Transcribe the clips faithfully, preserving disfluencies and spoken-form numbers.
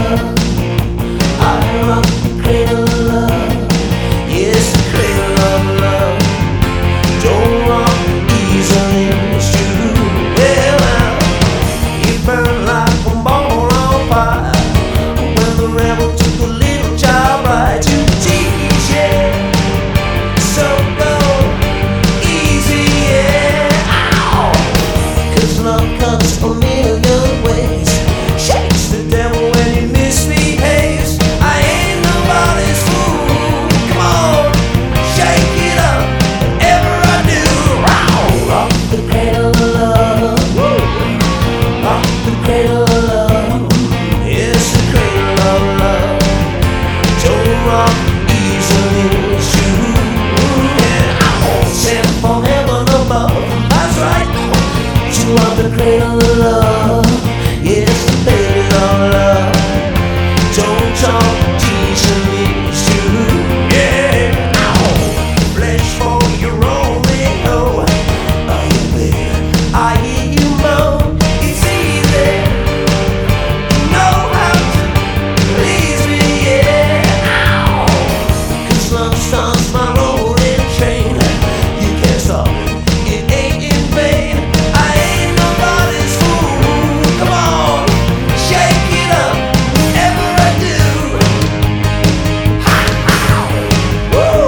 love. I rock the cradle of love. Yes, the cradle of love. Don't rock easily, it's true. Well, you burn like a ball on fire when the rebel took a little child right to teach, yeah. So go easy, yeah. Ow! 'Cause love comes a million ways. Shakes the devil when he misbehaves. I ain't nobody's fool. Come on, shake it up, whatever I do. Ow! Rock the cradle of love. Woo! Rock the cradle of love. It's the cradle of love. Don't rock easily, it's true. Yeah, I'm sent from heaven above. That's right. You rock the cradle of love. Yes, the cradle of love. Don't talk easily, it's true. Yeah, ow. Flesh for your only hoe. Oh, yeah, baby, I hear you moan. It's easy. You know how to please me, yeah. Ow. 'Cause love starts my rolling train. You can't stop it, it ain't in vain. I ain't nobody's fool. Come on, shake it up, whatever I do. Ha, ha. Woo.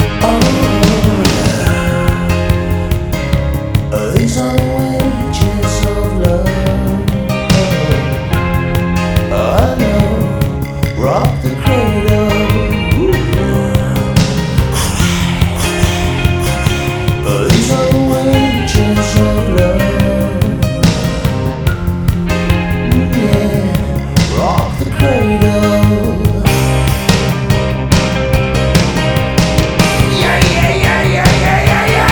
Oh, these are the wages of love. Oh, I know, rock the cradle. Oh, these are the wages of love. Yeah, rock the cradle. Yeah, yeah, yeah, yeah, yeah, yeah, yeah.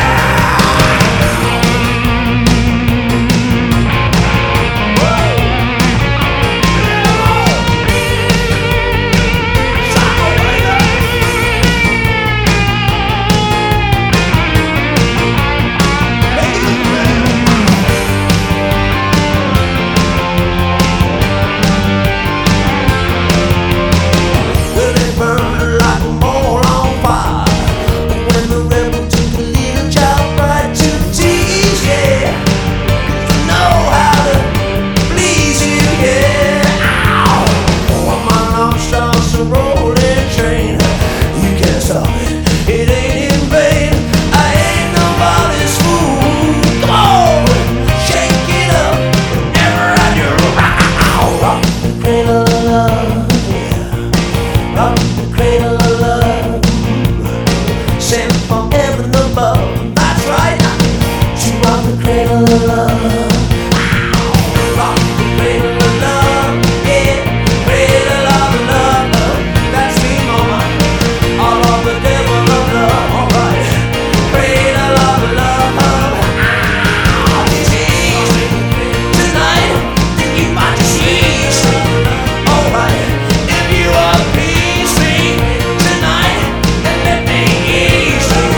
Well, they burn like a ball on fire when the rebel took a little child right to teach, yeah. To know how to please you, yeah. Ow! When my love starts a rolling train, you can't stop it, it ain't in vain. I ain't nobody's fool. Come on, shake it up, whatever I do. Ow! Rock the cradle of love, yeah. Rock the cradle of love. Sent from heaven above. That's right. You rock the cradle of love. Rock the cradle of love. Yeah, cradle of love. That's me, mama. All of the devil of love. Alright. Cradle of love. It's easy tonight. Then you might just ease. Alright. If you appease me tonight, then let me ease you.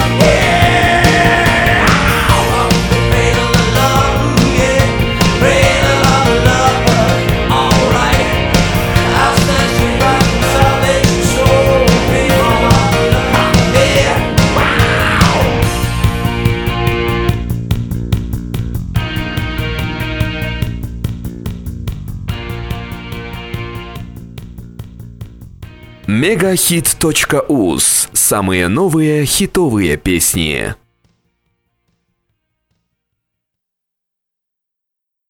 Yeah. Rock the cradle of love. Yeah. Cradle of love. Alright. I'll snatch you right from salvation soul. Be mama. Yeah. Wow. мегахит точка уз. Самые новые хитовые песни.